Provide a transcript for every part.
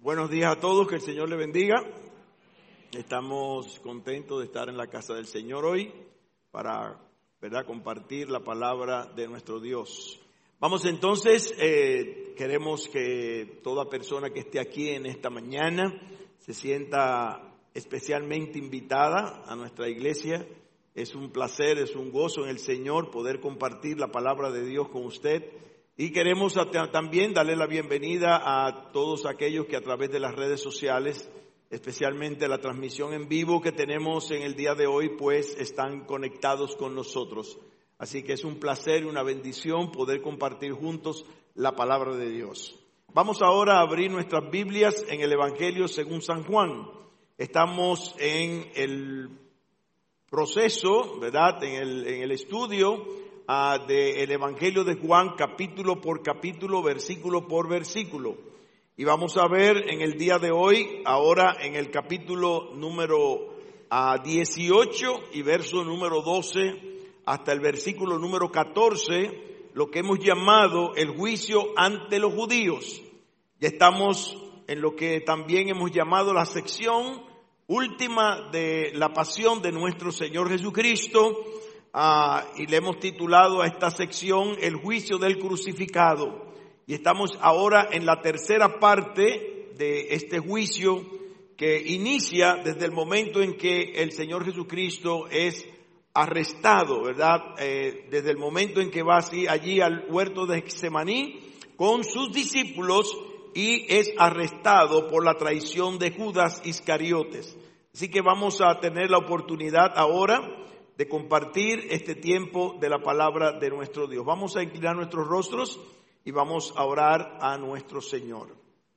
Buenos días a todos, que el Señor les bendiga. Estamos contentos de estar en la casa del Señor hoy para, compartir la palabra de nuestro Dios. Vamos entonces, queremos que toda persona que esté aquí en esta mañana se sienta especialmente invitada a nuestra iglesia. Es un placer, es un gozo en el Señor poder compartir la palabra de Dios con usted. Y queremos también darle la bienvenida a todos aquellos que a través de las redes sociales, especialmente la transmisión en vivo que tenemos en el día de hoy, pues están conectados con nosotros. Así que es un placer y una bendición poder compartir juntos la palabra de Dios. Vamos ahora a abrir nuestras Biblias en el Evangelio según San Juan. Estamos en el proceso, ¿verdad? En el estudio del Evangelio de Juan, capítulo por capítulo, versículo por versículo. Y vamos a ver en el día de hoy, ahora en el capítulo número 18 y verso número 12 hasta el versículo número 14, lo que hemos llamado el juicio ante los judíos. Ya estamos en lo que también hemos llamado la sección última de la pasión de nuestro Señor Jesucristo. Y le hemos titulado a esta sección el juicio del crucificado. Y estamos ahora en la tercera parte de este juicio que inicia desde el momento en que el Señor Jesucristo es arrestado, ¿verdad? Desde el momento en que va allí al huerto de Getsemaní con sus discípulos y es arrestado por la traición de Judas Iscariotes. Así que vamos a tener la oportunidad ahora de compartir este tiempo de la palabra de nuestro Dios. Vamos a inclinar nuestros rostros y vamos a orar a nuestro Señor.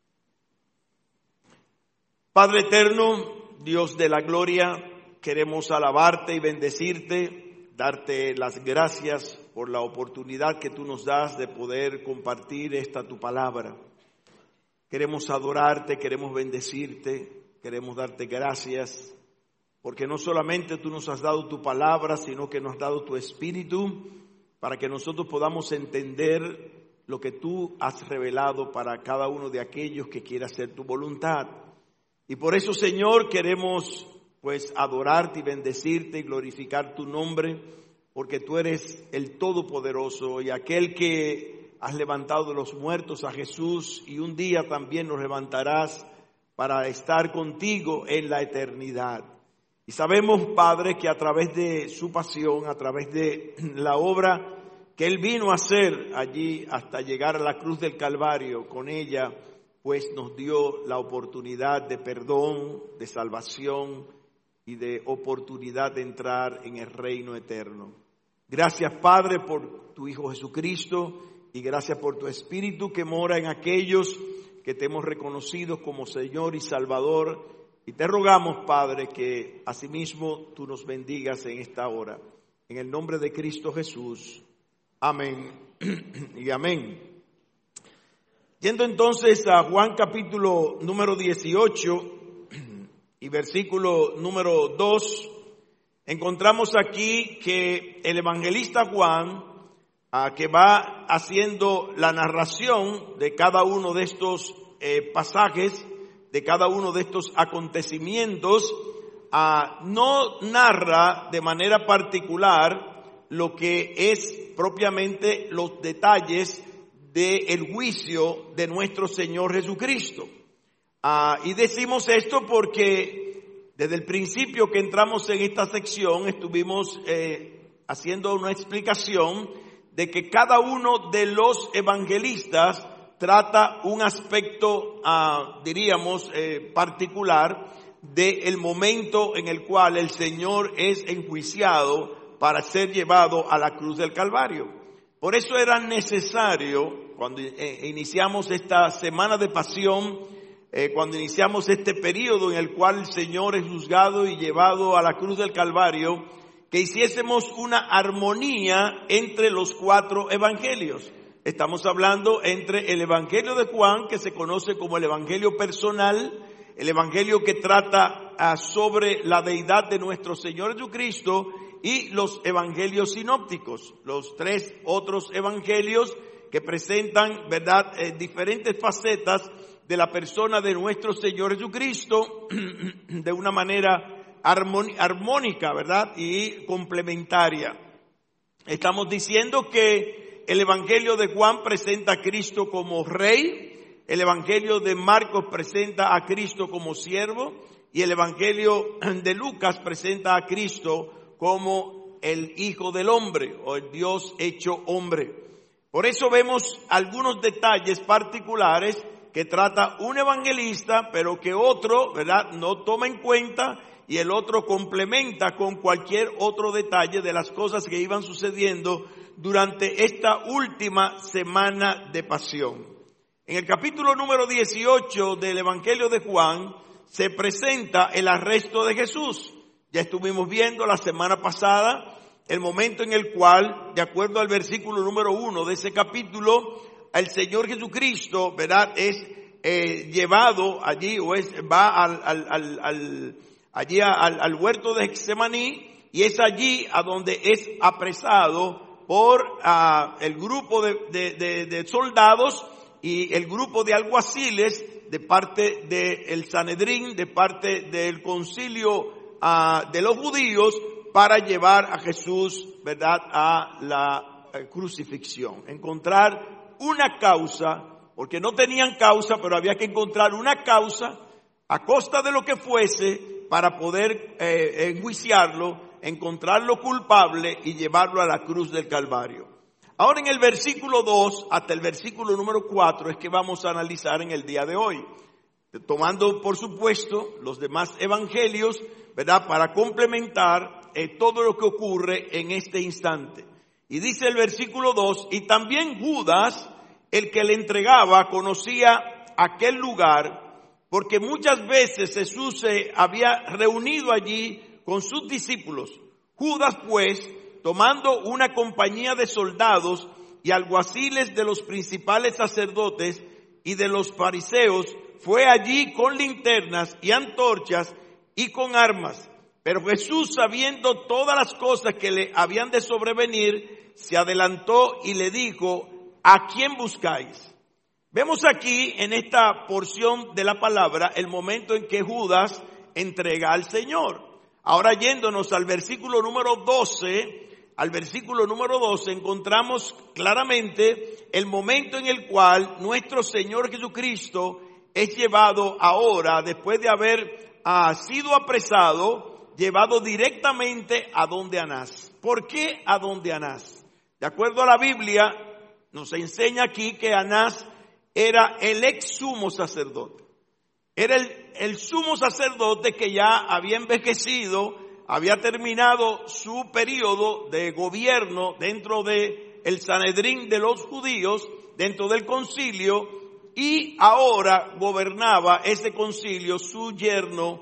Padre eterno, Dios de la gloria, queremos alabarte y bendecirte, darte las gracias por la oportunidad que tú nos das de poder compartir esta tu palabra. Queremos adorarte, queremos bendecirte, queremos darte gracias. Porque no solamente tú nos has dado tu palabra, sino que nos has dado tu espíritu para que nosotros podamos entender lo que tú has revelado para cada uno de aquellos que quiera hacer tu voluntad. Y por eso, Señor, queremos pues adorarte y bendecirte y glorificar tu nombre, porque tú eres el Todopoderoso y aquel que has levantado de los muertos a Jesús, y un día también nos levantarás para estar contigo en la eternidad. Y sabemos, Padre, que a través de su pasión, a través de la obra que Él vino a hacer allí hasta llegar a la cruz del Calvario, con ella, pues nos dio la oportunidad de perdón, de salvación y de oportunidad de entrar en el reino eterno. Gracias, Padre, por tu Hijo Jesucristo, y gracias por tu Espíritu que mora en aquellos que te hemos reconocido como Señor y Salvador. Y te rogamos, Padre, que asimismo tú nos bendigas en esta hora. En el nombre de Cristo Jesús. Amén y amén. Yendo entonces a Juan capítulo número 18 y versículo número 2, encontramos aquí que el evangelista Juan, que va haciendo la narración de cada uno de estos pasajes, de cada uno de estos acontecimientos, no narra de manera particular lo que es propiamente los detalles del juicio de nuestro Señor Jesucristo. Y decimos esto porque desde el principio que entramos en esta sección estuvimos haciendo una explicación de que cada uno de los evangelistas trata un aspecto, particular del momento en el cual el Señor es enjuiciado para ser llevado a la cruz del Calvario. Por eso era necesario, cuando iniciamos esta semana de pasión, cuando iniciamos este periodo en el cual el Señor es juzgado y llevado a la cruz del Calvario, que hiciésemos una armonía entre los cuatro evangelios. Estamos hablando entre el Evangelio de Juan, que se conoce como el Evangelio personal, el Evangelio que trata sobre la deidad de nuestro Señor Jesucristo, y los Evangelios sinópticos, los tres otros Evangelios que presentan, ¿verdad?, diferentes facetas de la persona de nuestro Señor Jesucristo de una manera armónica, ¿verdad? Y complementaria. Estamos diciendo que el Evangelio de Juan presenta a Cristo como Rey, el Evangelio de Marcos presenta a Cristo como siervo y el Evangelio de Lucas presenta a Cristo como el Hijo del Hombre o el Dios hecho hombre. Por eso vemos algunos detalles particulares que trata un evangelista, pero que otro, ¿verdad?, no toma en cuenta y el otro complementa con cualquier otro detalle de las cosas que iban sucediendo durante esta última semana de pasión. En el capítulo número 18 del Evangelio de Juan se presenta el arresto de Jesús. Ya estuvimos viendo la semana pasada el momento en el cual, de acuerdo al versículo número 1 de ese capítulo, el Señor Jesucristo, ¿verdad?, es llevado allí o va al huerto de Getsemaní y es allí a donde es apresado por el grupo de soldados y el grupo de alguaciles de parte del Sanedrín, de parte del concilio de los judíos para llevar a Jesús, ¿verdad?, a la crucifixión. Encontrar una causa, porque no tenían causa, pero había que encontrar una causa a costa de lo que fuese para poder enjuiciarlo, encontrarlo culpable y llevarlo a la cruz del Calvario. Ahora en el versículo 2 hasta el versículo número 4 es que vamos a analizar en el día de hoy, tomando por supuesto los demás evangelios, ¿verdad?, para complementar todo lo que ocurre en este instante. Y dice el versículo 2, y también Judas, el que le entregaba, conocía aquel lugar, porque muchas veces Jesús se había reunido allí con sus discípulos. Judas, pues, tomando una compañía de soldados y alguaciles de los principales sacerdotes y de los fariseos, fue allí con linternas y antorchas y con armas. Pero Jesús, sabiendo todas las cosas que le habían de sobrevenir, se adelantó y le dijo: ¿a quién buscáis? Vemos aquí en esta porción de la palabra el momento en que Judas entrega al Señor. Ahora yéndonos al versículo número 12, encontramos claramente el momento en el cual nuestro Señor Jesucristo es llevado ahora, después de haber sido apresado, llevado directamente a donde Anás. ¿Por qué a donde Anás? De acuerdo a la Biblia, nos enseña aquí que Anás era el ex sumo sacerdote. Era el sumo sacerdote que ya había envejecido, había terminado su periodo de gobierno dentro del Sanedrín de los judíos, dentro del concilio, y ahora gobernaba ese concilio su yerno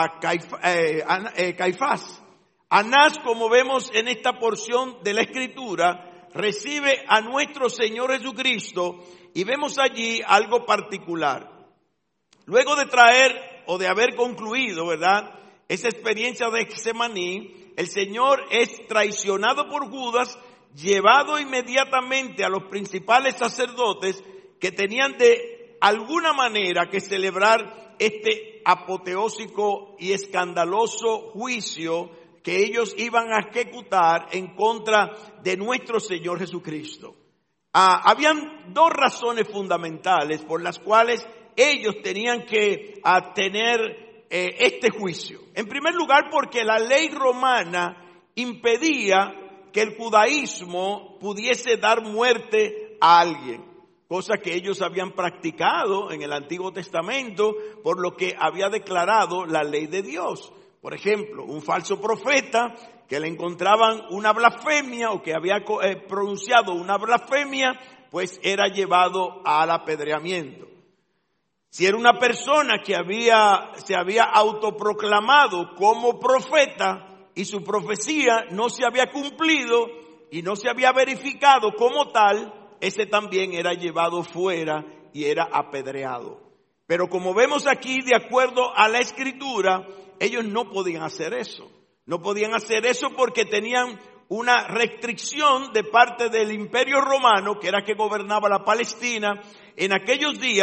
Caifás. Anás, como vemos en esta porción de la Escritura, recibe a nuestro Señor Jesucristo y vemos allí algo particular. Luego de traer o de haber concluido, ¿verdad?, esa experiencia de Getsemaní, el Señor es traicionado por Judas, llevado inmediatamente a los principales sacerdotes que tenían de alguna manera que celebrar este apoteósico y escandaloso juicio que ellos iban a ejecutar en contra de nuestro Señor Jesucristo. Habían dos razones fundamentales por las cuales ellos tenían que tener este juicio. En primer lugar, porque la ley romana impedía que el judaísmo pudiese dar muerte a alguien, cosa que ellos habían practicado en el Antiguo Testamento por lo que había declarado la ley de Dios. Por ejemplo, un falso profeta que le encontraban una blasfemia o que había pronunciado una blasfemia, pues era llevado al apedreamiento. Si era una persona que se había autoproclamado como profeta y su profecía no se había cumplido y no se había verificado como tal, ese también era llevado fuera y era apedreado. Pero como vemos aquí, de acuerdo a la Escritura, ellos no podían hacer eso. No podían hacer eso porque tenían una restricción de parte del Imperio Romano, que era que gobernaba la Palestina. En aquellos días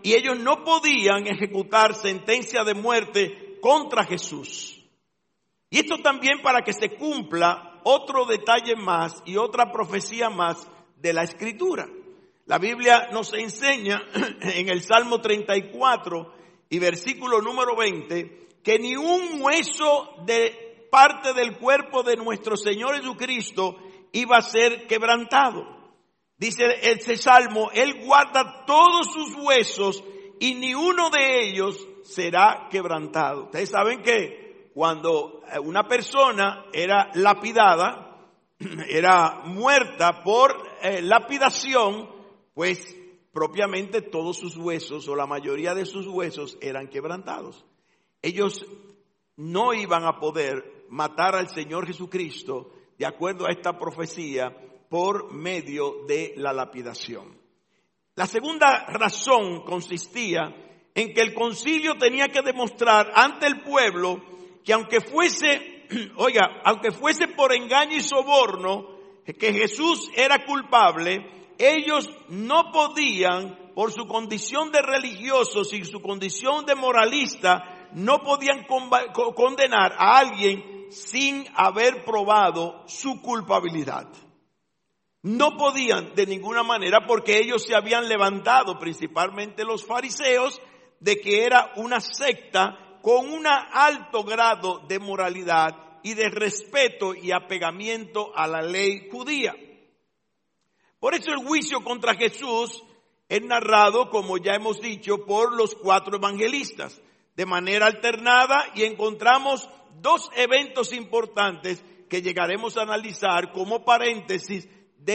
y ellos no podían ejecutar sentencia de muerte contra Jesús. Y esto también para que se cumpla otro detalle más y otra profecía más de la Escritura. La Biblia nos enseña en el Salmo 34 y versículo número 20 que ni un hueso de parte del cuerpo de nuestro Señor Jesucristo iba a ser quebrantado. Dice ese Salmo, Él guarda todos sus huesos y ni uno de ellos será quebrantado. Ustedes saben que cuando una persona era lapidada, era muerta por lapidación, pues propiamente todos sus huesos o la mayoría de sus huesos eran quebrantados. Ellos no iban a poder matar al Señor Jesucristo de acuerdo a esta profecía por medio de la lapidación. La segunda razón consistía en que el concilio tenía que demostrar ante el pueblo que aunque fuese por engaño y soborno, que Jesús era culpable, ellos no podían, por su condición de religiosos y su condición de moralista, no podían condenar a alguien sin haber probado su culpabilidad. No podían de ninguna manera porque ellos se habían levantado, principalmente los fariseos, de que era una secta con un alto grado de moralidad y de respeto y apegamiento a la ley judía. Por eso el juicio contra Jesús es narrado, como ya hemos dicho, por los 4 evangelistas, de manera alternada, y encontramos 2 eventos importantes que llegaremos a analizar como paréntesis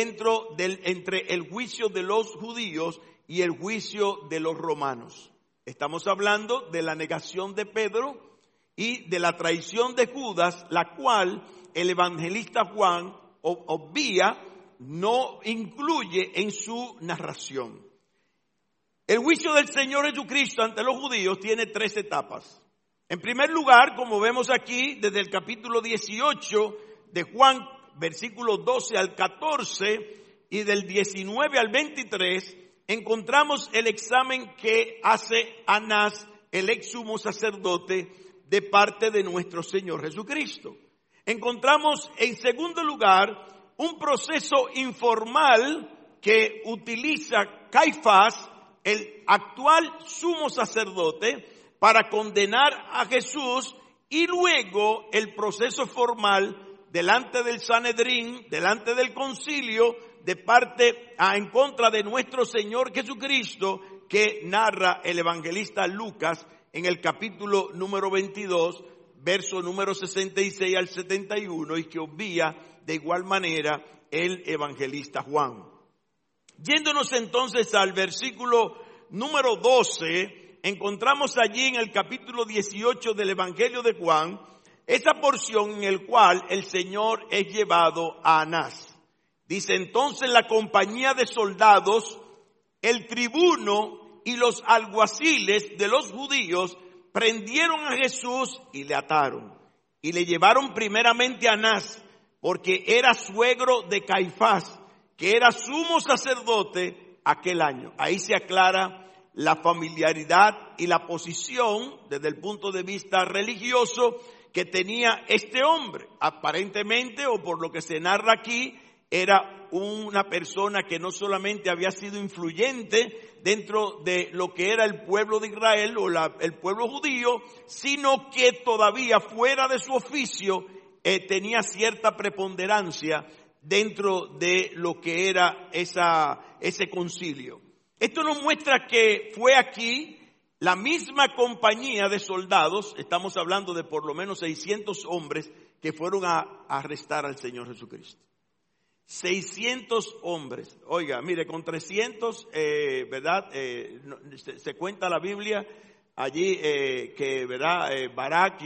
entre el juicio de los judíos y el juicio de los romanos. Estamos hablando de la negación de Pedro y de la traición de Judas, la cual el evangelista Juan obvia, no incluye en su narración. El juicio del Señor Jesucristo ante los judíos tiene 3 etapas. En primer lugar, como vemos aquí, desde el capítulo 18 de Juan, versículos 12 al 14 y del 19 al 23, encontramos el examen que hace Anás, el ex sumo sacerdote, de parte de nuestro Señor Jesucristo. Encontramos en segundo lugar un proceso informal que utiliza Caifás, el actual sumo sacerdote, para condenar a Jesús, y luego el proceso formal delante del Sanedrín, delante del concilio, de parte en contra de nuestro Señor Jesucristo, que narra el evangelista Lucas en el capítulo número 22, verso número 66 al 71, y que obvia de igual manera el evangelista Juan. Yéndonos entonces al versículo número 12, encontramos allí en el capítulo 18 del Evangelio de Juan, esa porción en el cual el Señor es llevado a Anás. Dice: entonces la compañía de soldados, el tribuno y los alguaciles de los judíos prendieron a Jesús y le ataron. Y le llevaron primeramente a Anás, porque era suegro de Caifás, que era sumo sacerdote aquel año. Ahí se aclara la familiaridad y la posición desde el punto de vista religioso que tenía este hombre. Aparentemente, o por lo que se narra aquí, era una persona que no solamente había sido influyente dentro de lo que era el pueblo de Israel o el pueblo judío, sino que todavía fuera de su oficio tenía cierta preponderancia dentro de lo que era ese concilio. Esto nos muestra que fue aquí la misma compañía de soldados, estamos hablando de por lo menos 600 hombres que fueron a arrestar al Señor Jesucristo. 600 hombres. Oiga, mire, con 300, ¿verdad? Se cuenta la Biblia allí que, ¿verdad? Barak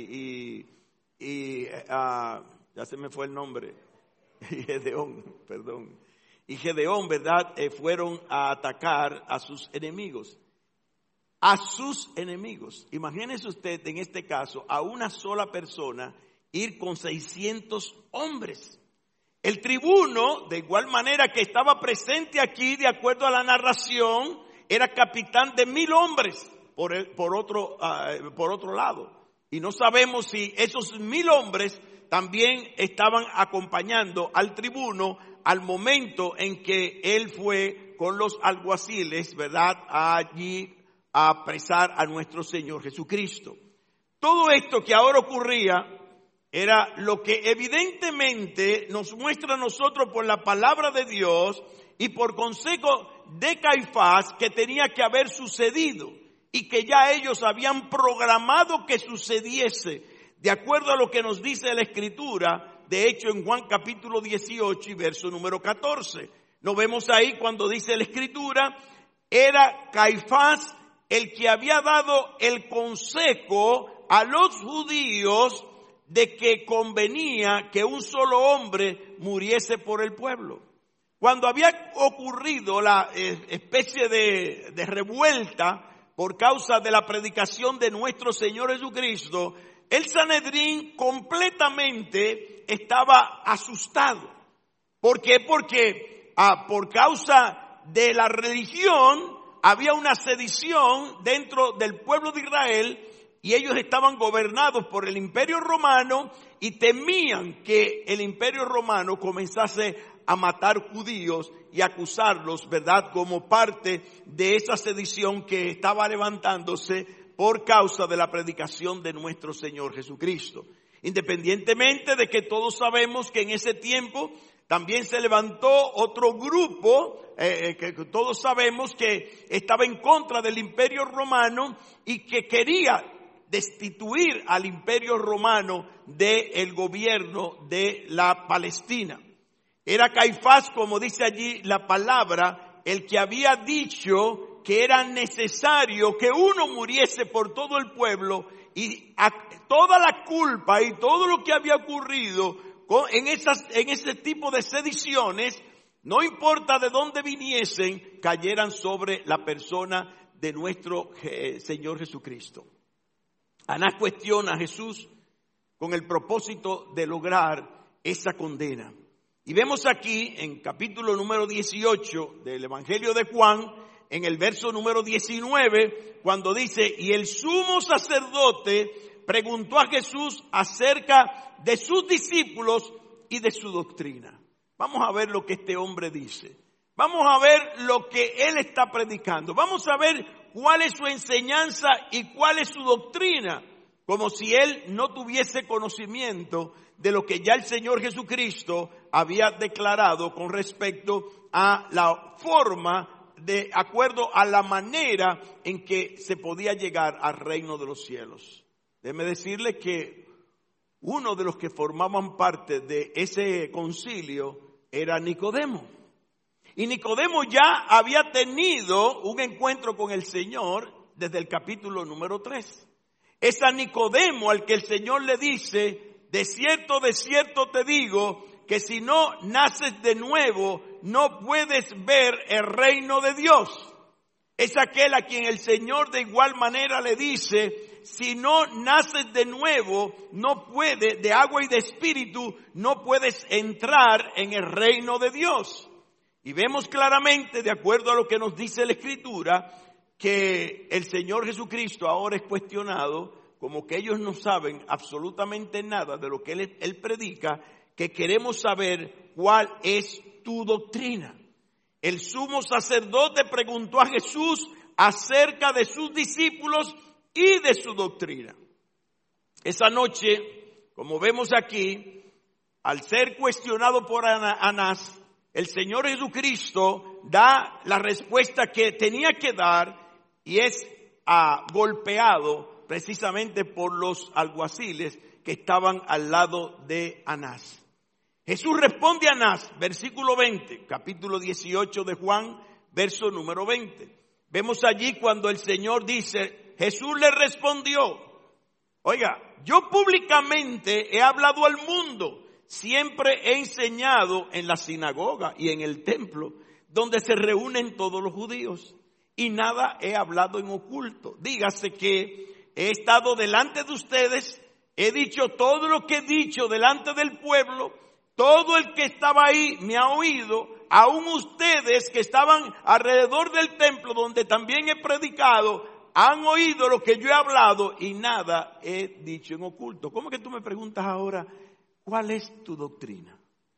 ya se me fue el nombre. Y Gedeón, perdón. Y Gedeón, ¿verdad? Fueron a atacar a sus enemigos. A sus enemigos. Imagínese usted en este caso a una sola persona ir con 600 hombres. El tribuno, de igual manera que estaba presente aquí, de acuerdo a la narración, era capitán de 1,000 hombres por otro lado. Y no sabemos si esos 1,000 hombres también estaban acompañando al tribuno al momento en que él fue con los alguaciles, ¿verdad?, allí a apresar a nuestro Señor Jesucristo. Todo esto que ahora ocurría era lo que evidentemente nos muestra a nosotros por la palabra de Dios y por consejo de Caifás que tenía que haber sucedido y que ya ellos habían programado que sucediese, de acuerdo a lo que nos dice la Escritura, de hecho en Juan capítulo 18 y verso número 14. Nos vemos ahí cuando dice la Escritura, era Caifás el que había dado el consejo a los judíos de que convenía que un solo hombre muriese por el pueblo. Cuando había ocurrido la especie de revuelta por causa de la predicación de nuestro Señor Jesucristo, el Sanedrín completamente estaba asustado. ¿Por qué? Porque por causa de la religión había una sedición dentro del pueblo de Israel y ellos estaban gobernados por el Imperio Romano y temían que el Imperio Romano comenzase a matar judíos y acusarlos, ¿verdad?, como parte de esa sedición que estaba levantándose por causa de la predicación de nuestro Señor Jesucristo. Independientemente de que todos sabemos que en ese tiempo también se levantó otro grupo, que todos sabemos que estaba en contra del Imperio Romano y que quería destituir al Imperio Romano del gobierno de la Palestina. Era Caifás, como dice allí la palabra, el que había dicho que era necesario que uno muriese por todo el pueblo y toda la culpa y todo lo que había ocurrido en ese tipo de sediciones, no importa de dónde viniesen, cayeran sobre la persona de nuestro Señor Jesucristo. Anás cuestiona a Jesús con el propósito de lograr esa condena. Y vemos aquí en capítulo número 18 del Evangelio de Juan, en el verso número 19, cuando dice, y el sumo sacerdote preguntó a Jesús acerca de sus discípulos y de su doctrina. Vamos a ver lo que este hombre dice. Vamos a ver lo que él está predicando. Vamos a ver cuál es su enseñanza y cuál es su doctrina. Como si él no tuviese conocimiento de lo que ya el Señor Jesucristo había declarado con respecto a la forma, de acuerdo a la manera en que se podía llegar al reino de los cielos. Déjeme decirle que uno de los que formaban parte de ese concilio era Nicodemo. Y Nicodemo ya había tenido un encuentro con el Señor desde el capítulo número 3. Es a Nicodemo al que el Señor le dice, de cierto te digo, que si no naces de nuevo, no puedes ver el reino de Dios. Es aquel a quien el Señor de igual manera le dice, si no naces de nuevo, no puedes, de agua y de espíritu, no puedes entrar en el reino de Dios. Y vemos claramente, de acuerdo a lo que nos dice la Escritura, que el Señor Jesucristo ahora es cuestionado, como que ellos no saben absolutamente nada de lo que Él predica, que queremos saber cuál es tu doctrina. El sumo sacerdote preguntó a Jesús acerca de sus discípulos y de su doctrina. Esa noche, como vemos aquí, al ser cuestionado por Anás, el Señor Jesucristo da la respuesta que tenía que dar y es golpeado precisamente por los alguaciles que estaban al lado de Anás. Jesús responde a Anás, versículo 20, capítulo 18 de Juan, verso número 20. Vemos allí cuando el Señor dice, Jesús le respondió, oiga, yo públicamente he hablado al mundo, siempre he enseñado en la sinagoga y en el templo, donde se reúnen todos los judíos, y nada he hablado en oculto. Dígase que he estado delante de ustedes, he dicho todo lo que he dicho delante del pueblo, todo el que estaba ahí me ha oído, aún ustedes que estaban alrededor del templo donde también he predicado, han oído lo que yo he hablado y nada he dicho en oculto. ¿Cómo que tú me preguntas ahora, cuál es tu doctrina?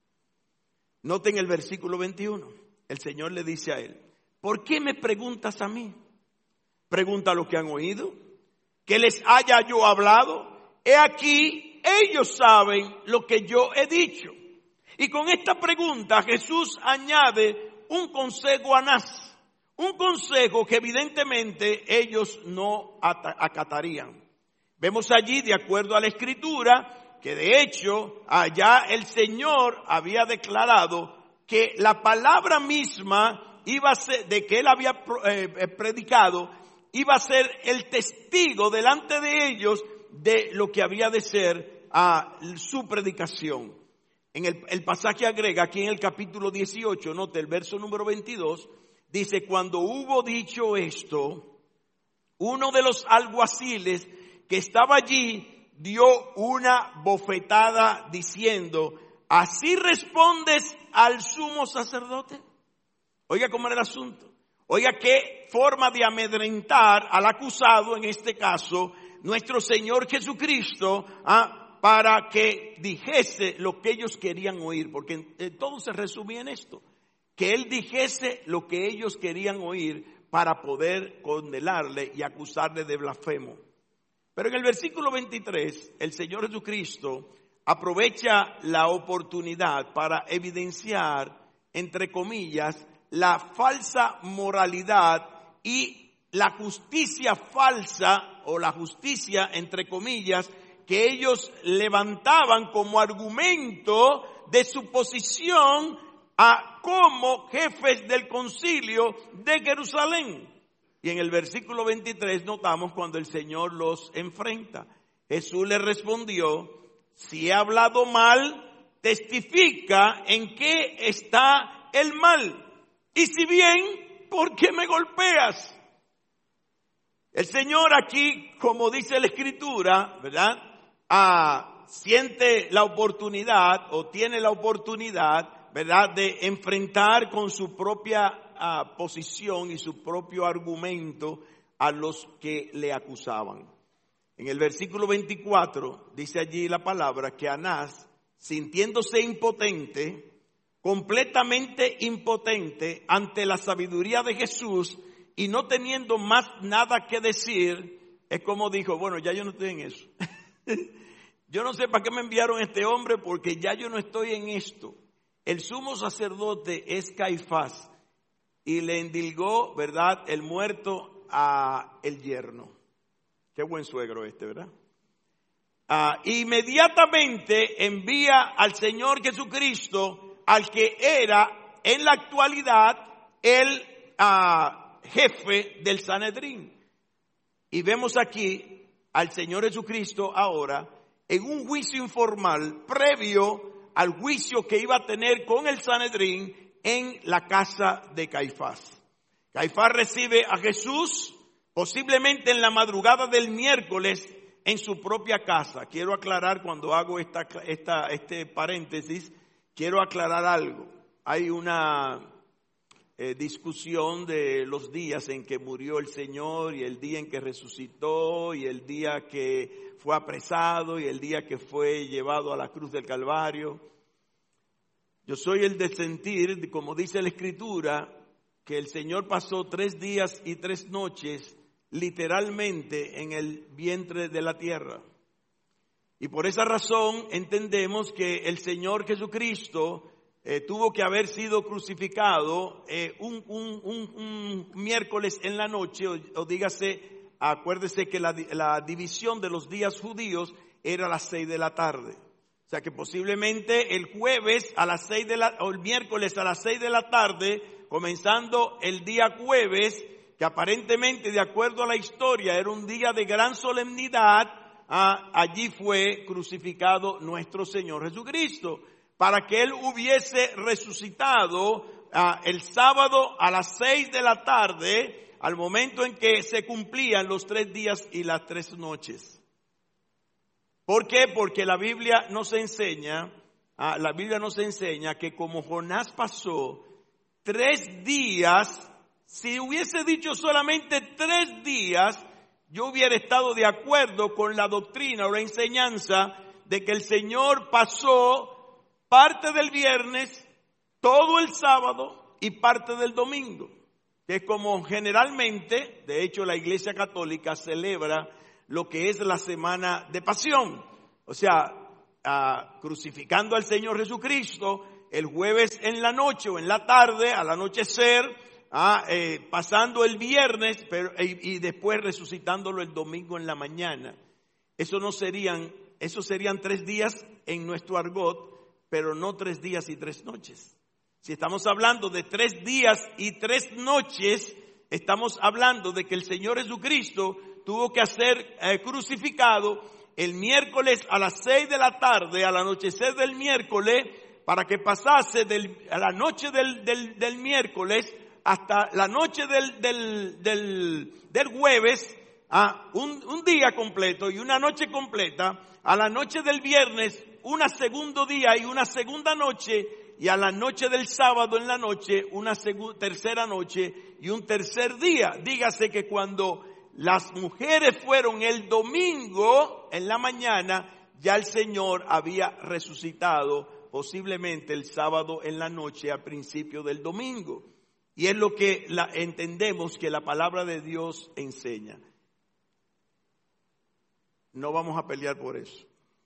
Noten el versículo 21. El Señor le dice a él, ¿por qué me preguntas a mí? Pregunta lo que han oído, que les haya yo hablado. He aquí, ellos saben lo que yo he dicho. Y con esta pregunta Jesús añade un consejo a Anás, un consejo que evidentemente ellos no acatarían. Vemos allí, de acuerdo a la Escritura, que de hecho allá el Señor había declarado que la palabra misma iba a ser, de que él había predicado, iba a ser el testigo delante de ellos de lo que había de ser su predicación. En el pasaje agrega aquí en el capítulo 18, note el verso número 22, dice, cuando hubo dicho esto, uno de los alguaciles que estaba allí dio una bofetada diciendo, ¿así respondes al sumo sacerdote? Oiga cómo era el asunto. Oiga qué forma de amedrentar al acusado, en este caso, nuestro Señor Jesucristo, para que dijese lo que ellos querían oír. Porque todo se resumía en esto, que Él dijese lo que ellos querían oír para poder condenarle y acusarle de blasfemo. Pero en el versículo 23, el Señor Jesucristo aprovecha la oportunidad para evidenciar, entre comillas, la falsa moralidad y la justicia falsa, o la justicia, entre comillas, que ellos levantaban como argumento de su posición como jefes del concilio de Jerusalén. Y en el versículo 23 notamos cuando el Señor los enfrenta. Jesús le respondió, si he hablado mal, testifica en qué está el mal. Y si bien, ¿por qué me golpeas? El Señor aquí, como dice la Escritura, ¿verdad? Siente la oportunidad o tiene la oportunidad, ¿verdad?, de enfrentar con su propia posición y su propio argumento a los que le acusaban. En el versículo 24 dice allí la palabra que Anás, sintiéndose impotente, completamente impotente ante la sabiduría de Jesús y no teniendo más nada que decir, es como dijo, bueno, ya yo no estoy en eso. Yo no sé para qué me enviaron a este hombre porque ya yo no estoy en esto. El sumo sacerdote es Caifás y le endilgó, ¿verdad?, el muerto a el yerno. Qué buen suegro este, ¿verdad? Inmediatamente envía al Señor Jesucristo al que era en la actualidad el jefe del Sanedrín. Y vemos aquí al Señor Jesucristo ahora en un juicio informal previo al juicio que iba a tener con el Sanedrín en la casa de Caifás. Caifás recibe a Jesús posiblemente en la madrugada del miércoles en su propia casa. Quiero aclarar cuando hago este paréntesis, quiero aclarar algo. Hay una discusión de los días en que murió el Señor y el día en que resucitó y el día que fue apresado y el día que fue llevado a la cruz del Calvario. Yo soy el de sentir, como dice la Escritura, que el Señor pasó 3 días y 3 noches literalmente en el vientre de la tierra. Y por esa razón entendemos que el Señor Jesucristo tuvo que haber sido crucificado un miércoles en la noche, o dígase, acuérdese que la división de los días judíos era a las 6 de la tarde. O sea que posiblemente el jueves a las 6 o el miércoles a las 6 de la tarde, comenzando el día jueves, que aparentemente de acuerdo a la historia era un día de gran solemnidad, allí fue crucificado nuestro Señor Jesucristo, para que Él hubiese resucitado el sábado a las 6 de la tarde, al momento en que se cumplían los 3 días y las 3 noches. ¿Por qué? Porque la Biblia nos enseña que como Jonás pasó 3 días, si hubiese dicho solamente 3 días, yo hubiera estado de acuerdo con la doctrina o la enseñanza de que el Señor pasó parte del viernes, todo el sábado y parte del domingo, que es como generalmente, de hecho la Iglesia Católica celebra lo que es la Semana de Pasión, o sea, crucificando al Señor Jesucristo el jueves en la noche o en la tarde, al anochecer, pasando el viernes y después resucitándolo el domingo en la mañana. Esos serían 3 días en nuestro argot, pero no 3 días y 3 noches. Si estamos hablando de 3 días y 3 noches, estamos hablando de que el Señor Jesucristo tuvo que ser crucificado el miércoles a las 6 de la tarde, al anochecer del miércoles, para que pasase a la noche del miércoles hasta la noche del jueves, un día completo y una noche completa, a la noche del viernes, un segundo día y una segunda noche, y a la noche del sábado en la noche, una tercera noche y un tercer día. Dígase que cuando las mujeres fueron el domingo en la mañana, ya el Señor había resucitado, posiblemente el sábado en la noche a principio del domingo. Y es lo que entendemos que la palabra de Dios enseña. No vamos a pelear por eso.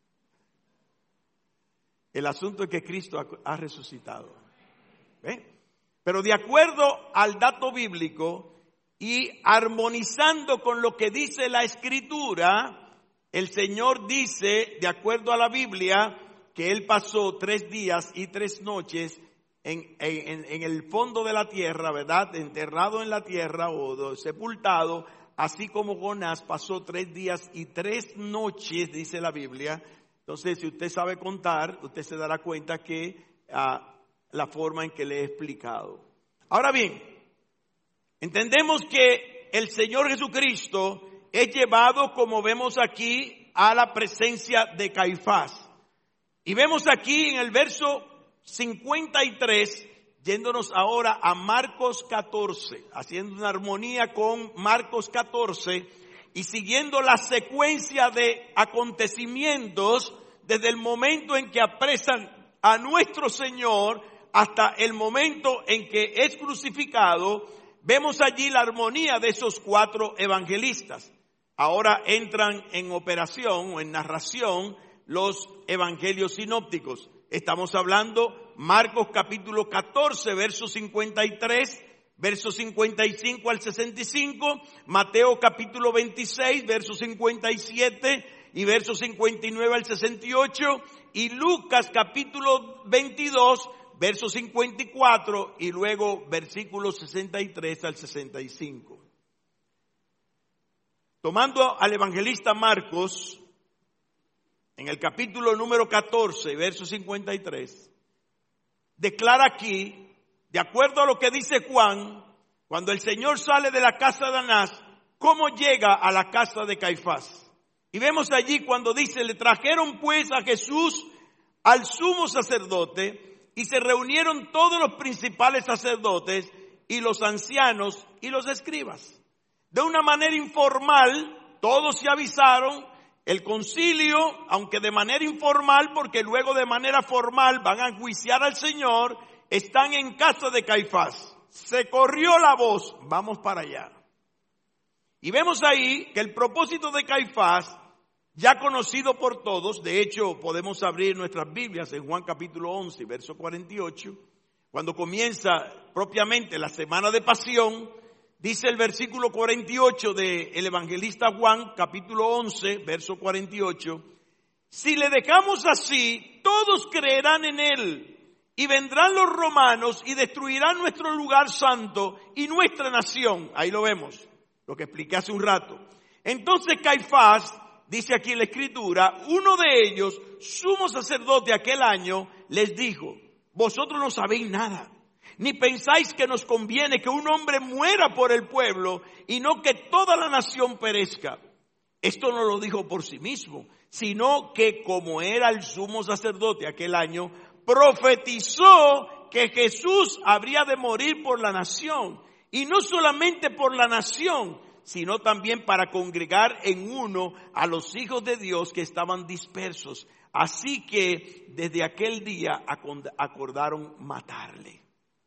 El asunto es que Cristo ha resucitado. ¿Ve? Pero de acuerdo al dato bíblico y armonizando con lo que dice la Escritura, el Señor dice, de acuerdo a la Biblia, que Él pasó 3 días y 3 noches en el fondo de la tierra, ¿verdad? Enterrado en la tierra o sepultado, así como Jonás pasó 3 días y 3 noches, dice la Biblia. Entonces, si usted sabe contar, usted se dará cuenta que la forma en que le he explicado. Ahora bien, entendemos que el Señor Jesucristo es llevado, como vemos aquí, a la presencia de Caifás. Y vemos aquí en el verso 53, yéndonos ahora a Marcos 14, haciendo una armonía con Marcos 14 y siguiendo la secuencia de acontecimientos desde el momento en que apresan a nuestro Señor hasta el momento en que es crucificado. Vemos allí la armonía de esos 4 evangelistas. Ahora entran en operación o en narración los evangelios sinópticos. Estamos hablando Marcos capítulo 14, versos 53, versos 55 al 65, Mateo capítulo 26, versos 57 y versos 59 al 68, y Lucas capítulo 22, versos 54 y luego versículos 63 al 65. Tomando al evangelista Marcos, en el capítulo número 14, verso 53, declara aquí, de acuerdo a lo que dice Juan, cuando el Señor sale de la casa de Anás, cómo llega a la casa de Caifás. Y vemos allí cuando dice, le trajeron pues a Jesús al sumo sacerdote, y se reunieron todos los principales sacerdotes y los ancianos y los escribas. De una manera informal, todos se avisaron. El concilio, aunque de manera informal, porque luego de manera formal van a enjuiciar al Señor, están en casa de Caifás. Se corrió la voz, vamos para allá. Y vemos ahí que el propósito de Caifás, ya conocido por todos, de hecho podemos abrir nuestras Biblias en Juan capítulo 11, verso 48, cuando comienza propiamente la semana de pasión. Dice el versículo 48 del evangelista Juan, capítulo 11, verso 48, si le dejamos así, todos creerán en él, y vendrán los romanos y destruirán nuestro lugar santo y nuestra nación. Ahí lo vemos, lo que expliqué hace un rato. Entonces Caifás, dice aquí en la Escritura, uno de ellos, sumo sacerdote aquel año, les dijo, vosotros no sabéis nada, ni pensáis que nos conviene que un hombre muera por el pueblo y no que toda la nación perezca. Esto no lo dijo por sí mismo, sino que como era el sumo sacerdote aquel año, profetizó que Jesús habría de morir por la nación. Y no solamente por la nación, sino también para congregar en uno a los hijos de Dios que estaban dispersos. Así que desde aquel día acordaron matarle.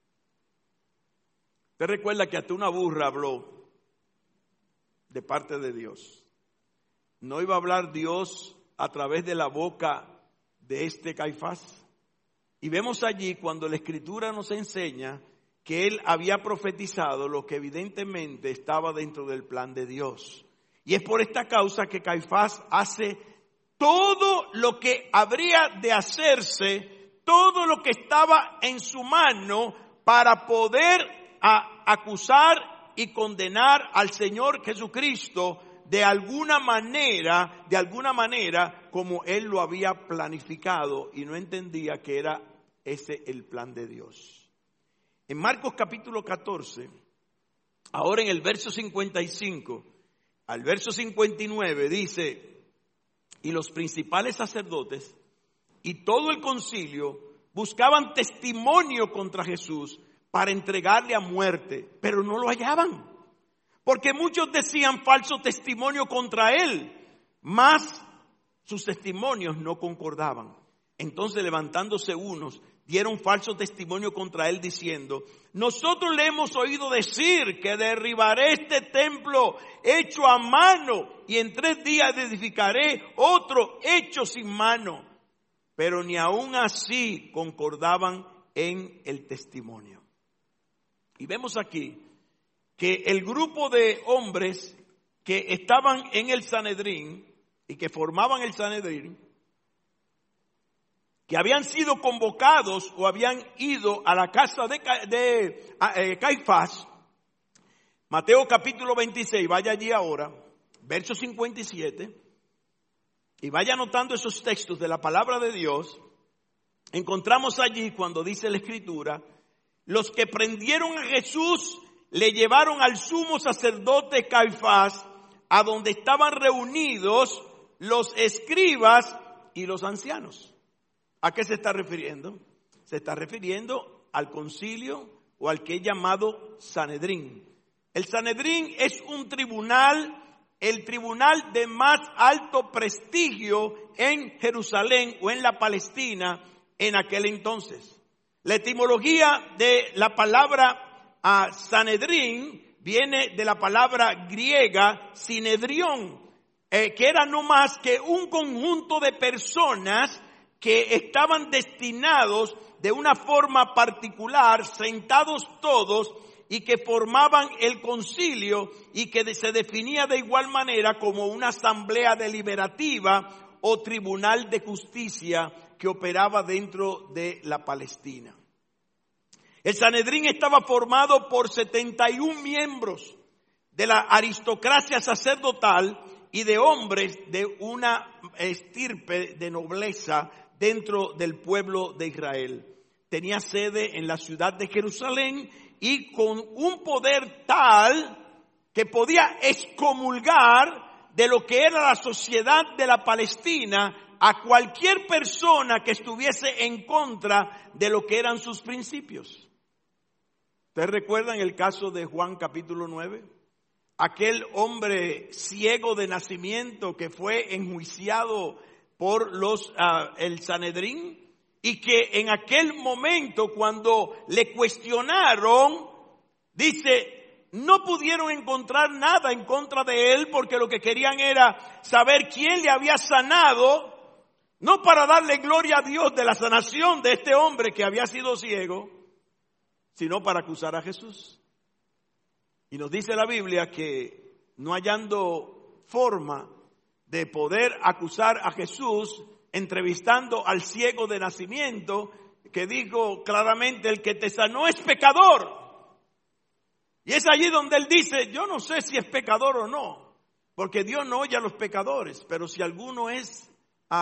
¿Usted recuerda que hasta una burra habló de parte de Dios? ¿No iba a hablar Dios a través de la boca de este Caifás? Y vemos allí cuando la Escritura nos enseña que él había profetizado lo que evidentemente estaba dentro del plan de Dios. Y es por esta causa que Caifás hace todo lo que habría de hacerse, todo lo que estaba en su mano para poder acusar y condenar al Señor Jesucristo de alguna manera, como él lo había planificado y no entendía que era ese el plan de Dios. En Marcos capítulo 14, ahora en el verso 55 al verso 59 dice: y los principales sacerdotes y todo el concilio buscaban testimonio contra Jesús para entregarle a muerte, pero no lo hallaban, porque muchos decían falso testimonio contra él, mas sus testimonios no concordaban. Entonces, levantándose unos, dieron falso testimonio contra él diciendo: nosotros le hemos oído decir que derribaré este templo hecho a mano y en 3 días edificaré otro hecho sin mano. Pero ni aun así concordaban en el testimonio. Y vemos aquí que el grupo de hombres que estaban en el Sanedrín y que formaban el Sanedrín, que habían sido convocados o habían ido a la casa de Caifás, Mateo capítulo 26, vaya allí ahora, verso 57, y vaya anotando esos textos de la palabra de Dios. Encontramos allí cuando dice la Escritura: los que prendieron a Jesús le llevaron al sumo sacerdote Caifás, a donde estaban reunidos los escribas y los ancianos. ¿A qué se está refiriendo? Se está refiriendo al concilio o al que es llamado Sanedrín. El Sanedrín es un tribunal, el tribunal de más alto prestigio en Jerusalén o en la Palestina en aquel entonces. La etimología de la palabra Sanedrín viene de la palabra griega sinedrión, que era no más que un conjunto de personas que estaban destinados de una forma particular, sentados todos, y que formaban el concilio y que se definía de igual manera como una asamblea deliberativa o tribunal de justicia que operaba dentro de la Palestina. El Sanedrín estaba formado por 71 miembros de la aristocracia sacerdotal y de hombres de una estirpe de nobleza dentro del pueblo de Israel. Tenía sede en la ciudad de Jerusalén y con un poder tal que podía excomulgar de lo que era la sociedad de la Palestina a cualquier persona que estuviese en contra de lo que eran sus principios. ¿Ustedes recuerdan el caso de Juan capítulo 9? Aquel hombre ciego de nacimiento que fue enjuiciado por el Sanedrín y que en aquel momento cuando le cuestionaron, dice, no pudieron encontrar nada en contra de él porque lo que querían era saber quién le había sanado, no para darle gloria a Dios de la sanación de este hombre que había sido ciego, sino para acusar a Jesús. Y nos dice la Biblia que no hallando forma de poder acusar a Jesús, entrevistando al ciego de nacimiento, que dijo claramente: el que te sanó es pecador. Y es allí donde él dice: yo no sé si es pecador o no, porque Dios no oye a los pecadores, pero si alguno es,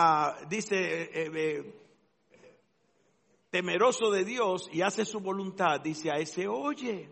temeroso de Dios y hace su voluntad, dice, a ese oye.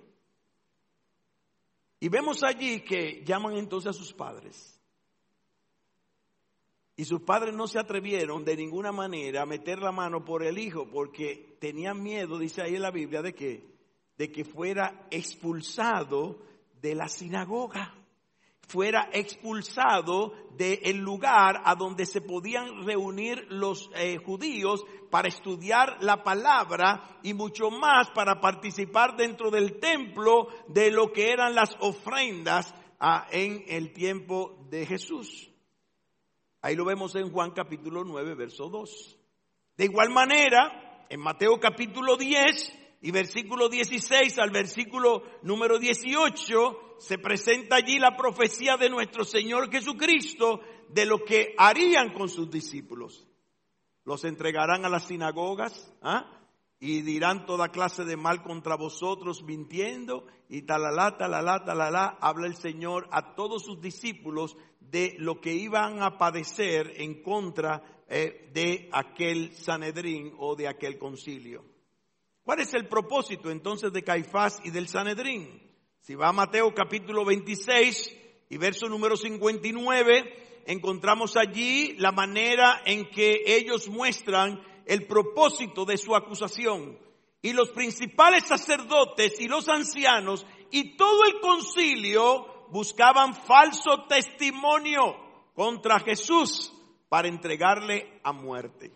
Y vemos allí que llaman entonces a sus padres. Y sus padres no se atrevieron de ninguna manera a meter la mano por el hijo, porque tenían miedo, dice ahí en la Biblia, de que fuera expulsado de la sinagoga, fuera expulsado del lugar a donde se podían reunir los judíos para estudiar la palabra y mucho más para participar dentro del templo de lo que eran las ofrendas en el tiempo de Jesús. Ahí lo vemos en Juan capítulo 9, verso 2. De igual manera, en Mateo capítulo 10 y versículo 16 al versículo número 18, se presenta allí la profecía de nuestro Señor Jesucristo de lo que harían con sus discípulos. Los entregarán a las sinagogas, y dirán toda clase de mal contra vosotros mintiendo, y talalá, habla el Señor a todos sus discípulos de lo que iban a padecer en contra de aquel Sanedrín o de aquel concilio. ¿Cuál es el propósito entonces de Caifás y del Sanedrín? Si va a Mateo capítulo 26 y verso número 59, encontramos allí la manera en que ellos muestran el propósito de su acusación. Y los principales sacerdotes y los ancianos y todo el concilio buscaban falso testimonio contra Jesús para entregarle a muerte.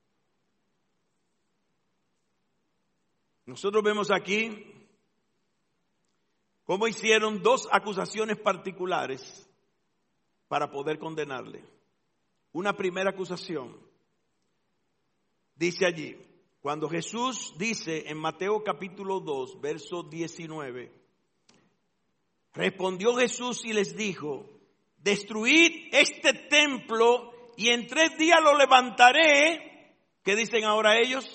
Nosotros vemos aquí cómo hicieron dos acusaciones particulares para poder condenarle. Una primera acusación, dice allí, cuando Jesús dice en Mateo capítulo 2, verso 19, respondió Jesús y les dijo, destruid este templo y en 3 días lo levantaré. ¿Qué dicen ahora ellos?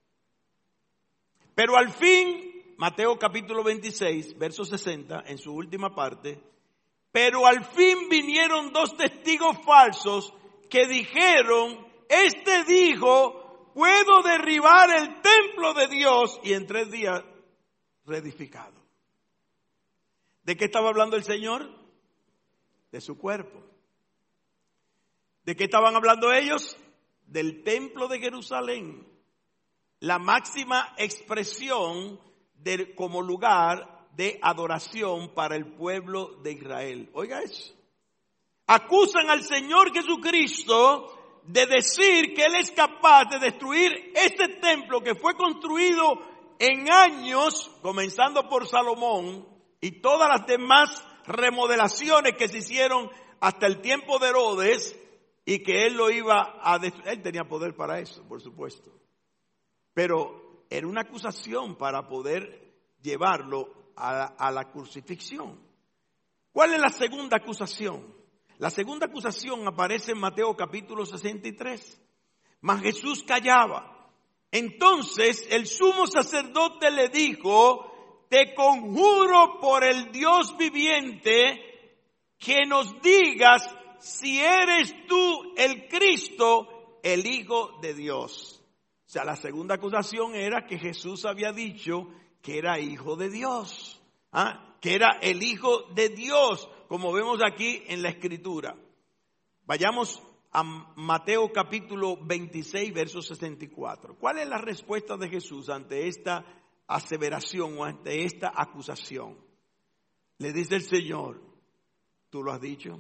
Pero al fin, Mateo capítulo 26, verso 60, en su última parte, pero al fin vinieron 2 testigos falsos que dijeron, este dijo, puedo derribar el templo de Dios y en 3 días reedificado. ¿De qué estaba hablando el Señor? De su cuerpo. ¿De qué estaban hablando ellos? Del templo de Jerusalén. La máxima expresión como lugar de adoración para el pueblo de Israel. Oiga eso. Acusan al Señor Jesucristo de decir que Él es capaz de destruir este templo que fue construido en años, comenzando por Salomón, y todas las demás remodelaciones que se hicieron hasta el tiempo de Herodes, y que Él lo iba a destruir. Él tenía poder para eso, por supuesto. Pero era una acusación para poder llevarlo a la crucifixión. ¿Cuál es la segunda acusación? La segunda acusación aparece en Mateo capítulo 63. Mas Jesús callaba. Entonces el sumo sacerdote le dijo, te conjuro por el Dios viviente que nos digas si eres tú el Cristo, el Hijo de Dios. O sea, la segunda acusación era que Jesús había dicho que era hijo de Dios, que era el Hijo de Dios, como vemos aquí en la Escritura. Vayamos a Mateo capítulo 26, verso 64. ¿Cuál es la respuesta de Jesús ante esta aseveración o ante esta acusación? Le dice el Señor, ¿tú lo has dicho?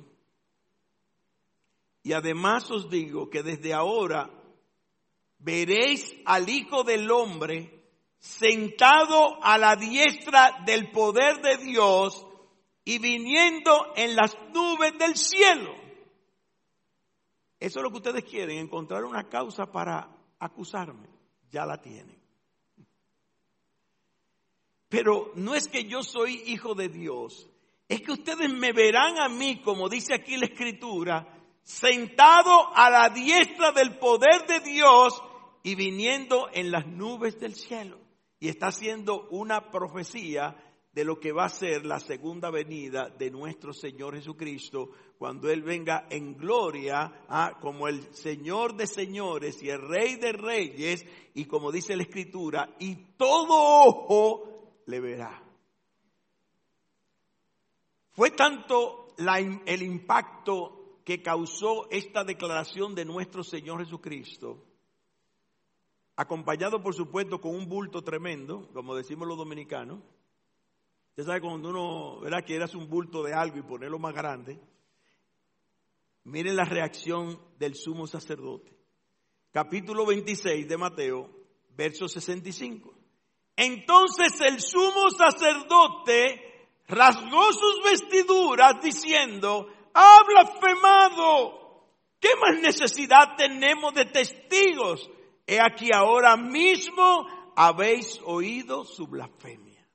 Y además os digo que desde ahora veréis al Hijo del Hombre sentado a la diestra del poder de Dios y viniendo en las nubes del cielo. Eso es lo que ustedes quieren, encontrar una causa para acusarme. Ya la tienen. Pero no es que yo soy hijo de Dios, es que ustedes me verán a mí, como dice aquí la Escritura, sentado a la diestra del poder de Dios y viniendo en las nubes del cielo. Y está haciendo una profecía de lo que va a ser la segunda venida de nuestro Señor Jesucristo, cuando Él venga en gloria, como el Señor de señores y el Rey de reyes, y como dice la Escritura, y todo ojo le verá. Fue tanto el impacto que causó esta declaración de nuestro Señor Jesucristo, acompañado por supuesto con un bulto tremendo, como decimos los dominicanos. Usted sabe cuando uno, ¿verdad?, quiere hacer un bulto de algo y ponerlo más grande. Miren la reacción del sumo sacerdote. Capítulo 26 de Mateo, verso 65. Entonces el sumo sacerdote rasgó sus vestiduras diciendo: ¡ha blasfemado! ¿Qué más necesidad tenemos de testigos? He aquí ahora mismo habéis oído su blasfemia.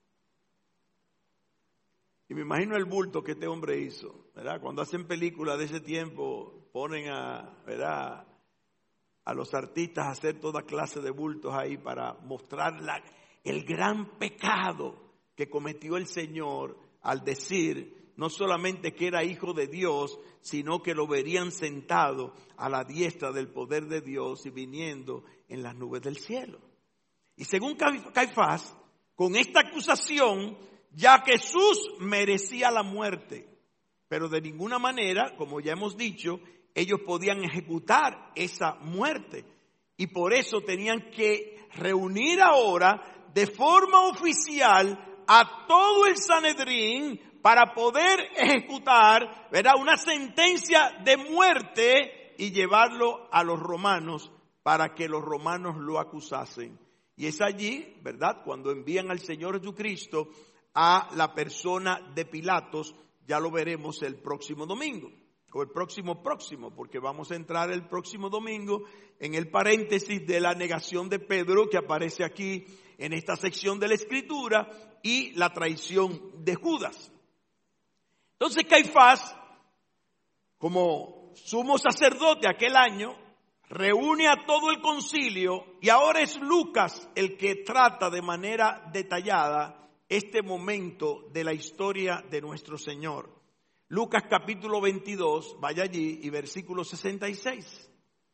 Y me imagino el bulto que este hombre hizo, ¿verdad? Cuando hacen películas de ese tiempo, ponen ¿verdad?, a los artistas a hacer toda clase de bultos ahí para mostrar el gran pecado que cometió el Señor al decir no solamente que era hijo de Dios, sino que lo verían sentado a la diestra del poder de Dios y viniendo en las nubes del cielo. Y según Caifás, con esta acusación, ya Jesús merecía la muerte, pero de ninguna manera, como ya hemos dicho, ellos podían ejecutar esa muerte. Y por eso tenían que reunir ahora de forma oficial a todo el Sanedrín para poder ejecutar, ¿verdad?, una sentencia de muerte y llevarlo a los romanos para que los romanos lo acusasen. Y es allí, ¿verdad?, cuando envían al Señor Jesucristo a la persona de Pilatos. Ya lo veremos el próximo domingo, o el próximo, porque vamos a entrar el próximo domingo en el paréntesis de la negación de Pedro que aparece aquí en esta sección de la Escritura y la traición de Judas. Entonces Caifás, como sumo sacerdote aquel año, reúne a todo el concilio y ahora es Lucas el que trata de manera detallada este momento de la historia de nuestro Señor. Lucas capítulo 22, vaya allí, y versículo 66.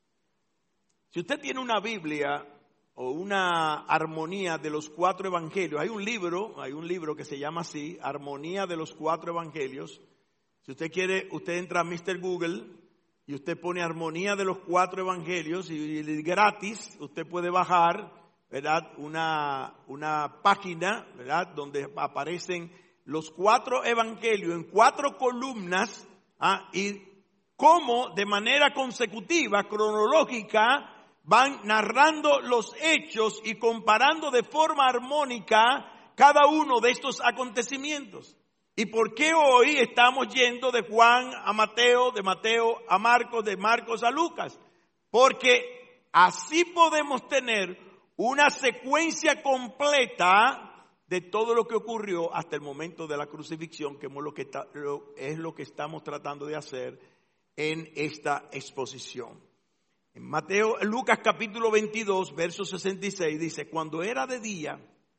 Si usted tiene una Biblia o una armonía de los 4 evangelios, hay un libro que se llama así, Armonía de los 4 evangelios. Si usted quiere, usted entra a Mr. Google y usted pone Armonía de los 4 evangelios y gratis usted puede bajar, ¿verdad?, una página, ¿verdad?, donde aparecen los 4 evangelios en 4 columnas, y cómo de manera consecutiva, cronológica, van narrando los hechos y comparando de forma armónica cada uno de estos acontecimientos. ¿Y por qué hoy estamos yendo de Juan a Mateo, de Mateo a Marcos, de Marcos a Lucas? Porque así podemos tener una secuencia completa de todo lo que ocurrió hasta el momento de la crucifixión, que es lo que estamos tratando de hacer en esta exposición. En Lucas capítulo 22, verso 66 dice: cuando era de día,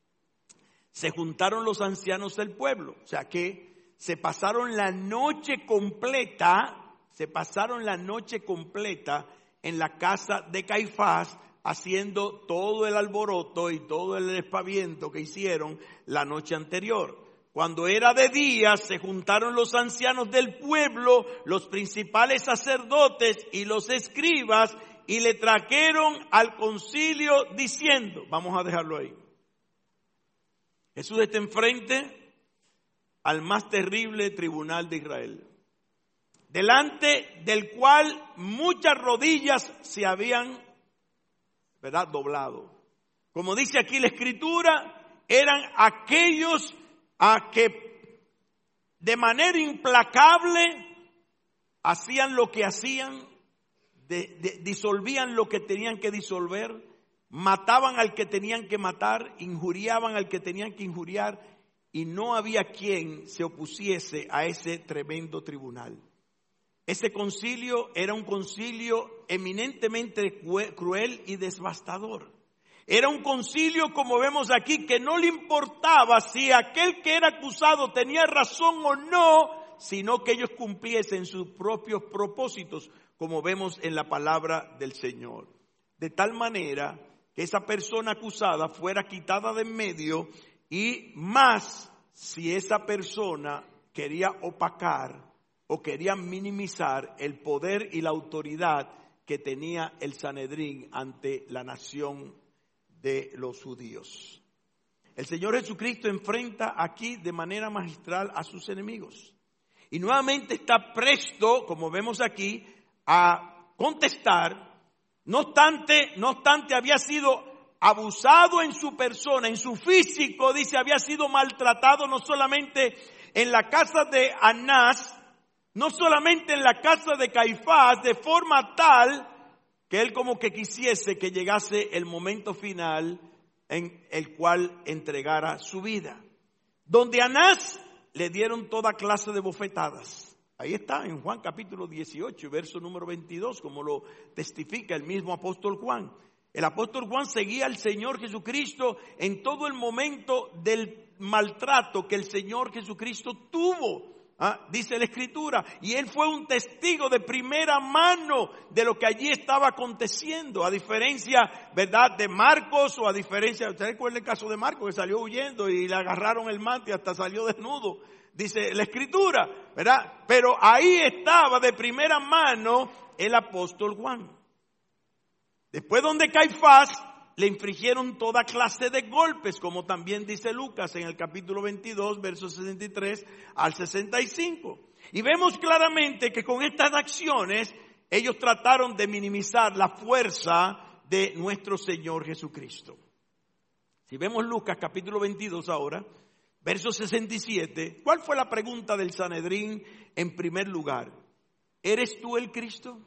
se juntaron los ancianos del pueblo. O sea que se pasaron la noche completa en la casa de Caifás, haciendo todo el alboroto y todo el espaviento que hicieron la noche anterior. Cuando era de día, se juntaron los ancianos del pueblo, los principales sacerdotes y los escribas, y le trajeron al concilio diciendo, vamos a dejarlo ahí. Jesús está enfrente al más terrible tribunal de Israel, delante del cual muchas rodillas se habían, ¿verdad?, doblado. Como dice aquí la Escritura, eran aquellos a que de manera implacable hacían lo que hacían, disolvían lo que tenían que disolver, mataban al que tenían que matar, injuriaban al que tenían que injuriar, y no había quien se opusiese a ese tremendo tribunal. Ese concilio era un concilio eminentemente cruel y devastador. Era un concilio, como vemos aquí, que no le importaba si aquel que era acusado tenía razón o no, sino que ellos cumpliesen sus propios propósitos, como vemos en la palabra del Señor. De tal manera que esa persona acusada fuera quitada de en medio, y más si esa persona quería opacar o querían minimizar el poder y la autoridad que tenía el Sanedrín ante la nación de los judíos. El Señor Jesucristo enfrenta aquí de manera magistral a sus enemigos. Y nuevamente está presto, como vemos aquí, a contestar. No obstante había sido abusado en su persona, en su físico, dice, había sido maltratado no solamente en la casa de Anás, no solamente en la casa de Caifás, de forma tal que él como que quisiese que llegase el momento final en el cual entregara su vida. Donde a Anás le dieron toda clase de bofetadas. Ahí está en Juan capítulo 18, verso número 22, como lo testifica el mismo apóstol Juan. El apóstol Juan seguía al Señor Jesucristo en todo el momento del maltrato que el Señor Jesucristo tuvo. Dice la Escritura, y él fue un testigo de primera mano de lo que allí estaba aconteciendo, a diferencia, ¿verdad?, de Marcos, o a diferencia, ¿usted recuerda el caso de Marcos que salió huyendo y le agarraron el manto y hasta salió desnudo? Dice la Escritura, ¿verdad? Pero ahí estaba de primera mano el apóstol Juan. Después donde Caifás le infligieron toda clase de golpes, como también dice Lucas en el capítulo 22, versos 63 al 65. Y vemos claramente que con estas acciones ellos trataron de minimizar la fuerza de nuestro Señor Jesucristo. Si vemos Lucas capítulo 22 ahora, verso 67, ¿cuál fue la pregunta del Sanedrín en primer lugar? ¿Eres tú el Cristo?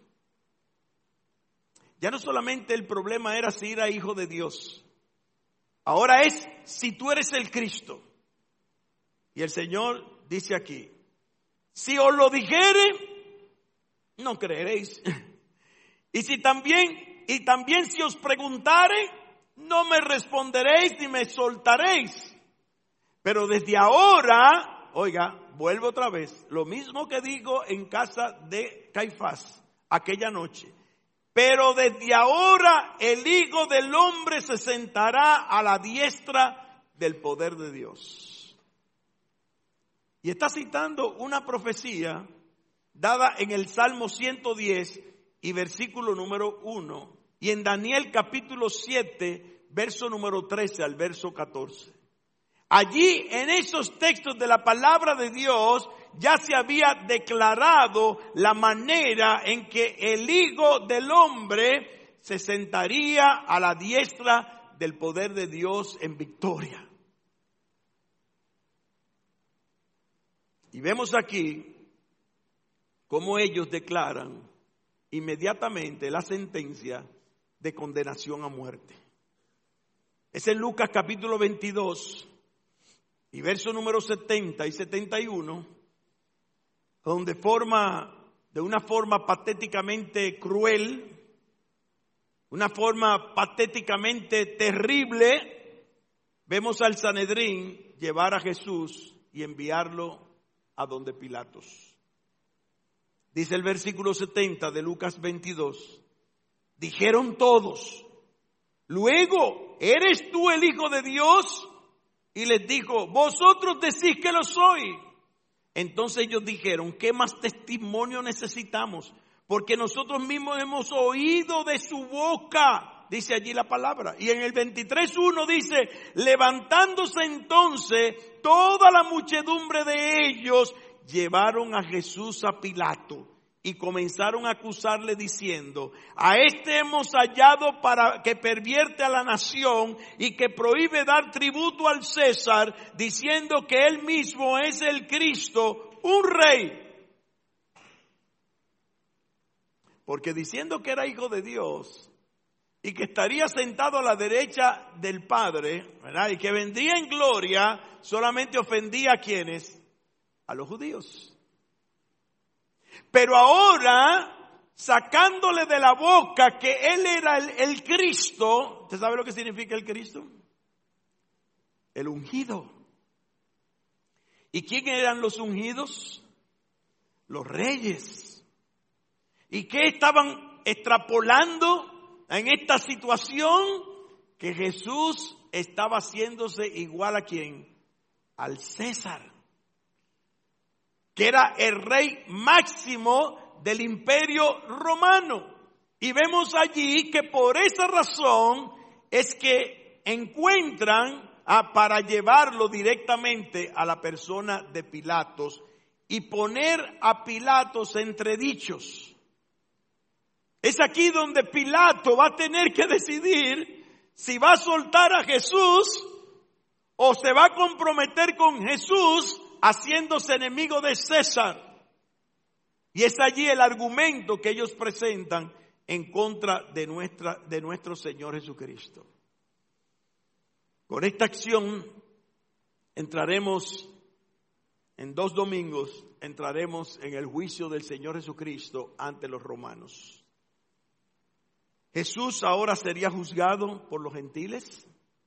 Ya no solamente el problema era si era hijo de Dios. Ahora es si tú eres el Cristo. Y el Señor dice aquí, si os lo dijere, no creeréis. Y también si os preguntare, no me responderéis ni me soltaréis. Pero desde ahora, oiga, vuelvo otra vez, lo mismo que digo en casa de Caifás aquella noche. Pero desde ahora el Hijo del Hombre se sentará a la diestra del poder de Dios. Y está citando una profecía dada en el Salmo 110 y versículo número 1. Y en Daniel capítulo 7, verso número 13 al verso 14. Allí en esos textos de la palabra de Dios ya se había declarado la manera en que el Hijo del Hombre se sentaría a la diestra del poder de Dios en victoria. Y vemos aquí cómo ellos declaran inmediatamente la sentencia de condenación a muerte. Es en Lucas capítulo 22 y verso número 70 y 71, donde de una forma patéticamente cruel, una forma patéticamente terrible, vemos al Sanedrín llevar a Jesús y enviarlo a donde Pilatos. Dice el versículo 70 de Lucas 22, dijeron todos, luego, ¿eres tú el Hijo de Dios? Y les dijo, vosotros decís que lo soy. Entonces ellos dijeron, ¿qué más testimonio necesitamos? Porque nosotros mismos hemos oído de su boca, dice allí la palabra. Y en el 23:1 dice, levantándose entonces toda la muchedumbre de ellos, llevaron a Jesús a Pilato y comenzaron a acusarle diciendo, a este hemos hallado para que pervierte a la nación y que prohíbe dar tributo al César, diciendo que él mismo es el Cristo, un rey. Porque diciendo que era hijo de Dios y que estaría sentado a la derecha del Padre, ¿verdad?, y que vendría en gloria, solamente ofendía a quienes, a los judíos. Pero ahora, sacándole de la boca que él era el Cristo, ¿usted sabe lo que significa el Cristo? El ungido. ¿Y quién eran los ungidos? Los reyes. ¿Y qué estaban extrapolando en esta situación? Que Jesús estaba haciéndose igual a ¿quién? Al César. que era el rey máximo del imperio romano. Y vemos allí que por esa razón es que encuentran para llevarlo directamente a la persona de Pilatos y poner a Pilatos entre dichos. Es aquí donde Pilato va a tener que decidir si va a soltar a Jesús o se va a comprometer con Jesús haciéndose enemigo de César. Y es allí el argumento que ellos presentan en contra de nuestro Señor Jesucristo. Con esta acción entraremos en 2 domingos, entraremos en el juicio del Señor Jesucristo ante los romanos. Jesús ahora sería juzgado por los gentiles.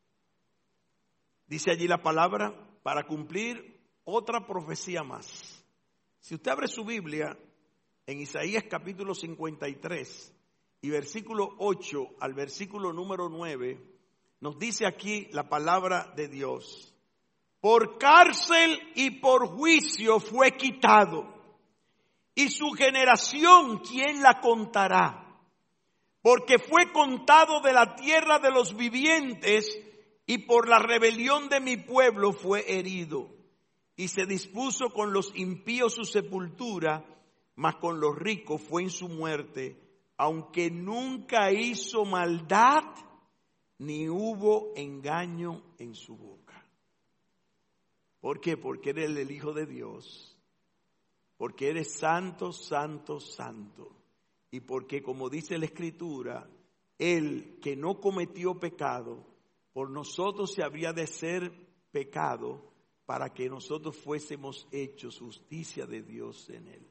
Dice allí la palabra, para cumplir otra profecía más. Si usted abre su Biblia en Isaías capítulo 53 y versículo 8 al versículo número 9, nos dice aquí la palabra de Dios. Por cárcel y por juicio fue quitado, y su generación, ¿quién la contará? Porque fue contado de la tierra de los vivientes, y por la rebelión de mi pueblo fue herido. Y se dispuso con los impíos su sepultura, mas con los ricos fue en su muerte, aunque nunca hizo maldad, ni hubo engaño en su boca. ¿Por qué? Porque eres el Hijo de Dios, porque eres santo, santo, santo, y porque, como dice la Escritura, Él que no cometió pecado, por nosotros se habría de ser pecado, para que nosotros fuésemos hechos justicia de Dios en Él.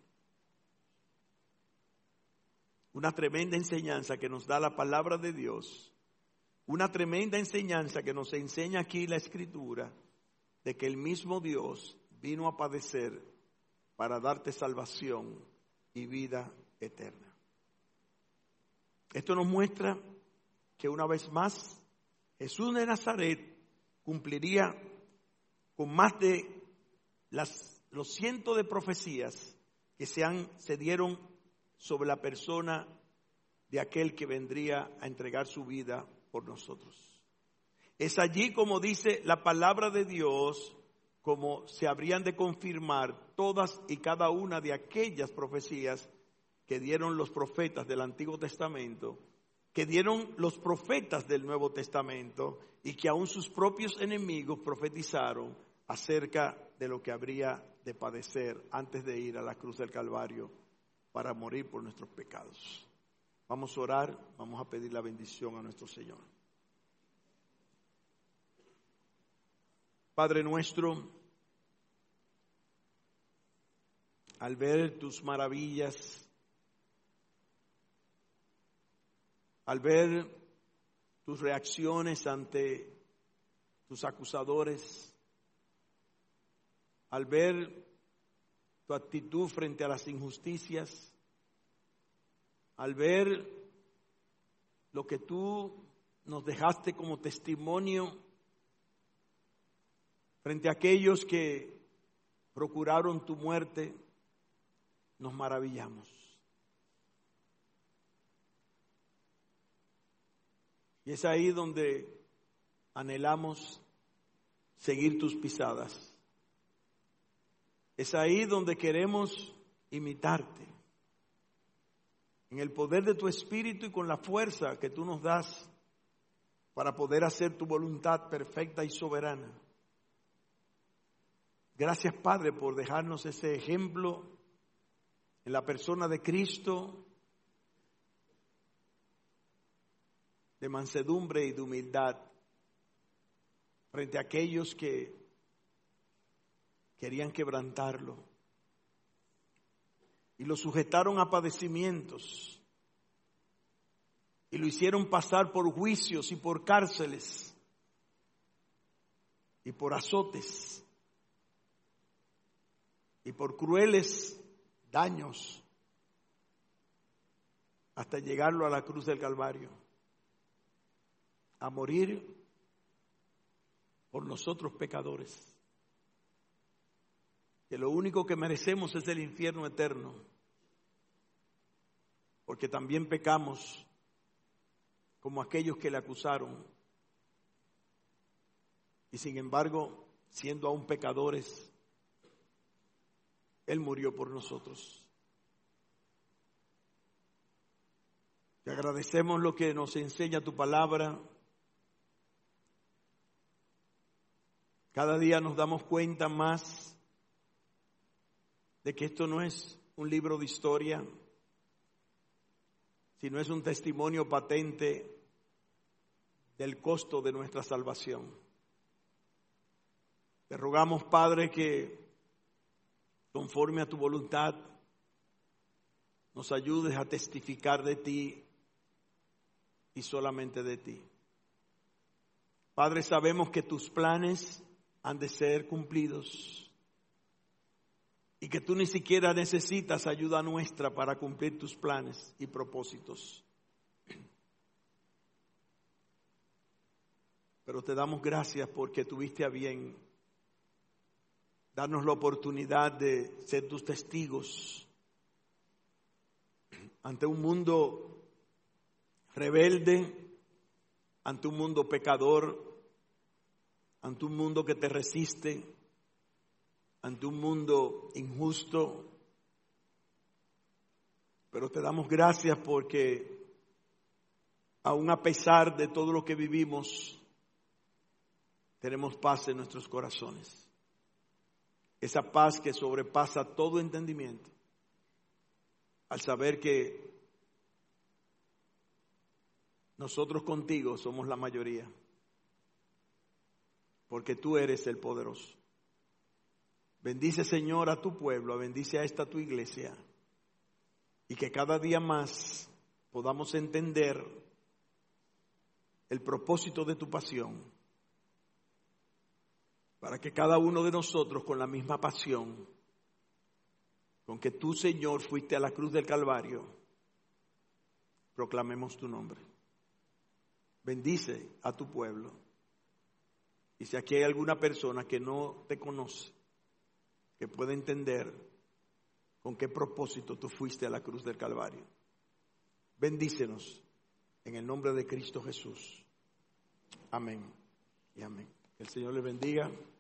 Una tremenda enseñanza que nos da la palabra de Dios, una tremenda enseñanza que nos enseña aquí la Escritura, de que el mismo Dios vino a padecer para darte salvación y vida eterna. Esto nos muestra que una vez más Jesús de Nazaret cumpliría con más de los cientos de profecías que se dieron sobre la persona de aquel que vendría a entregar su vida por nosotros. Es allí, como dice la palabra de Dios, como se habrían de confirmar todas y cada una de aquellas profecías que dieron los profetas del Antiguo Testamento, que dieron los profetas del Nuevo Testamento, y que aún sus propios enemigos profetizaron acerca de lo que habría de padecer antes de ir a la cruz del Calvario para morir por nuestros pecados. Vamos a orar, vamos a pedir la bendición a nuestro Señor. Padre nuestro, al ver tus maravillas, al ver tus reacciones ante tus acusadores, al ver tu actitud frente a las injusticias, al ver lo que tú nos dejaste como testimonio frente a aquellos que procuraron tu muerte, nos maravillamos. Y es ahí donde anhelamos seguir tus pisadas. Es ahí donde queremos imitarte. En el poder de tu Espíritu y con la fuerza que tú nos das para poder hacer tu voluntad perfecta y soberana. Gracias, Padre, por dejarnos ese ejemplo en la persona de Cristo, de mansedumbre y de humildad frente a aquellos que querían quebrantarlo y lo sujetaron a padecimientos y lo hicieron pasar por juicios y por cárceles y por azotes y por crueles daños hasta llegarlo a la cruz del Calvario, a morir por nosotros pecadores. que lo único que merecemos es el infierno eterno, porque también pecamos como aquellos que le acusaron, y sin embargo, siendo aún pecadores, Él murió por nosotros. Te agradecemos lo que nos enseña tu palabra. Cada día nos damos cuenta más de que esto no es un libro de historia, sino es un testimonio patente del costo de nuestra salvación. Te rogamos, Padre, que conforme a tu voluntad nos ayudes a testificar de ti y solamente de ti. Padre, sabemos que tus planes han de ser cumplidos y que tú ni siquiera necesitas ayuda nuestra para cumplir tus planes y propósitos. Pero te damos gracias porque tuviste a bien darnos la oportunidad de ser tus testigos ante un mundo rebelde, ante un mundo pecador, ante un mundo que te resiste, ante un mundo injusto. Pero te damos gracias porque aun a pesar de todo lo que vivimos, tenemos paz en nuestros corazones. Esa paz que sobrepasa todo entendimiento, al saber que nosotros contigo somos la mayoría, porque tú eres el poderoso. Bendice, Señor, a tu pueblo, bendice a esta tu iglesia, y que cada día más podamos entender el propósito de tu pasión, para que cada uno de nosotros con la misma pasión con que tú, Señor, fuiste a la cruz del Calvario, proclamemos tu nombre. Bendice a tu pueblo. Y si aquí hay alguna persona que no te conoce, que pueda entender con qué propósito tú fuiste a la cruz del Calvario, bendícenos en el nombre de Cristo Jesús. Amén y amén. Que el Señor les bendiga.